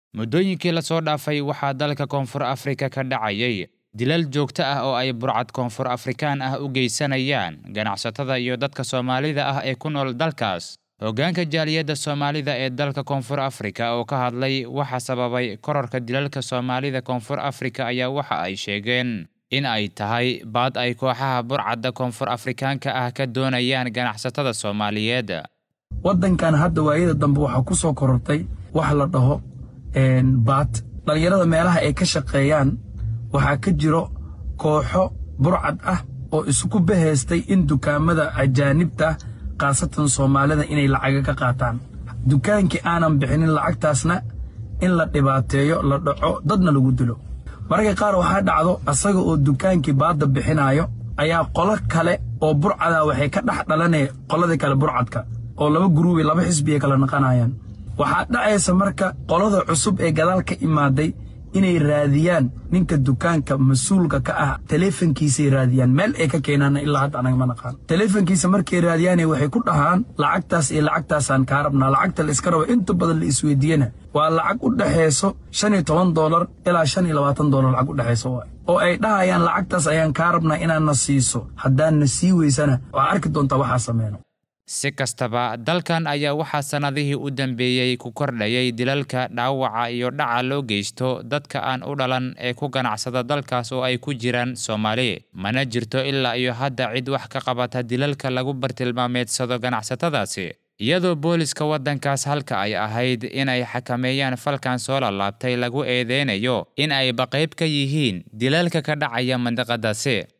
muddooyinkii la soo dhaafay waxaa dalka Koonfur Afrika ka dhacayay dilal joogto ah oo ay burcad Koonfur Afrikaan ah u geysanayaan ganacsatada iyo dadka Soomaalida ah ee ku nool dalkaas. Hoggaanka jaaliyadda Soomaalida ee dalka Koonfur Afrika oo ka hadlay waxa sababay kororka dilalka Soomaalida Koonfur Afrika ayaa waxa ay sheegeen in ay tahay baad ay kooxaha burcadda Koonfur Afrikaanka ah ka doonayaan ganacsatada Soomaaliyeed. Wadankan hadda waayada dambe waxa ku soo korortay wax la dhaho baad dhalinyarada meelaha ay ka shaqeeyaan waxa ka jiro kooxo burcad ah oo isku baheystay in dukaamada ajaanibta qaasatan Soomaalida inay lacag ka qaataan. Dukaankii aanan bixinin lacagtaasna in la dhibaateeyo la dhaco dadna lagu dilo. Marka qaar waxa dhacdo asaga oo dukaankii baad bixinayo ayaa qolo kale oo burcada waxay ka dhaxdhalanay qolada kale burcadka oo laba group laba xisbiye kala naqanayaan. Waxa dhacaysa marka qolada cusub ee gadaal ka imaaday inay raadiyaan ninka dukaanka mas'uulka ka ah telefonkiisa raadiyaan meel ay ka keenaan ilaa hadda anaga ma naqaan. Telefonkiisa markay raadiyaan waxay ku dhahaan lacagtaas iyo lacagtaasaan ka rabnaa. Lacagta la iska rabo inta badan la isweydiiyana waa lacag u dhaxayso $15 ilaa $20 lacag u dhaxayso oo ay dhahayaan lacagtaas ayaan ka rabnaa inaan na siiso haddaan na sii weysana waa arki doontaa waxa sameeyno. Si kastaba dalkan ayaa waxaa sanadihii u dambeeyay ku kordhayay dilalka dhaawaca iyo dhaca loo geysto dadka aan u dhalan ee ku ganacsada dalkaas oo ay ku jiraan Soomaali. Mana jirto ilaa iyo hadda cid wax ka qabata dilalka lagu bartilmaameedsado ganacsatadaasi. iyadoo booliska wadankaas halka ay ahayd inay xakameeyaan falkan soo laabtay lagu eedeynayo in ay qayb ka yihiin dilalka ka dhacaya mandaqadaasi.